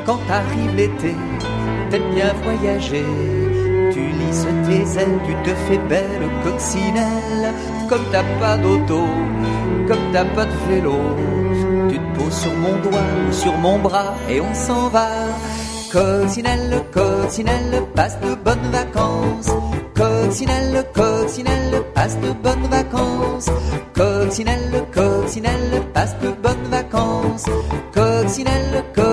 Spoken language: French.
quand arrive l'été, t'aimes bien voyager. Tu lisses tes ailes, tu te fais belle coccinelle. Comme t'as pas d'auto, comme t'as pas de vélo, tu te poses sur mon doigt ou sur mon bras et on s'en va. Coccinelle, coccinelle, passe de bonnes vacances. Coccinelle, coccinelle, passe de bonnes vacances. Coccinelle, coccinelle, passe de bonnes vacances. Coccinelle, coccinelle.